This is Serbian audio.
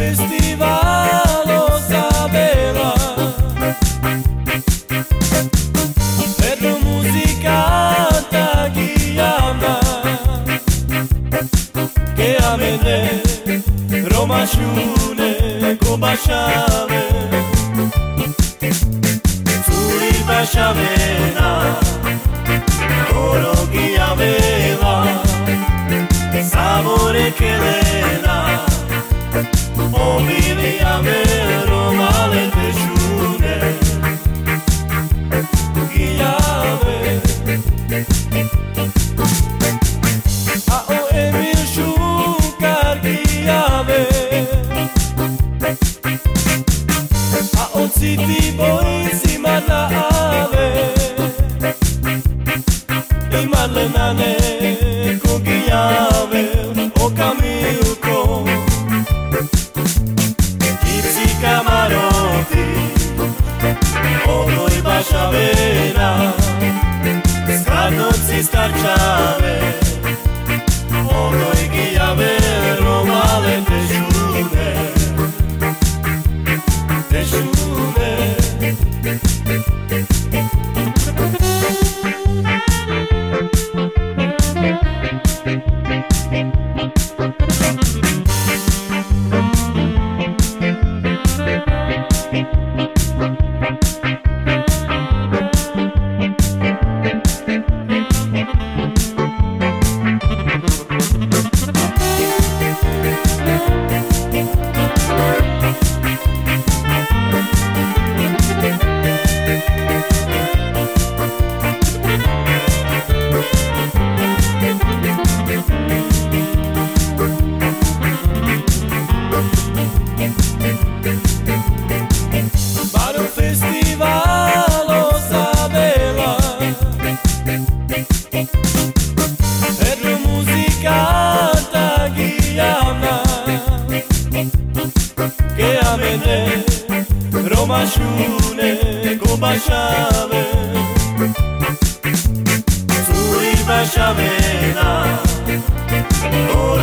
festivalo sapeva per la musica tagliata che a me Roma sciune con basciame sui basciamena oro chi aveva sapore che l'era o vivi a me Roma le pesciune chi aveva a o Emil Sciucar chi aveva a o Ziti poi si mandava i Marlenane con chi aveva o Camilco Gipsy Camarotti o noi Basciavena Scardozzi Starciave o noi chi aveva male pesciune pesciune festivalo sapeva per la musica tagliata che a me Roma sciune con basciame sui basciamena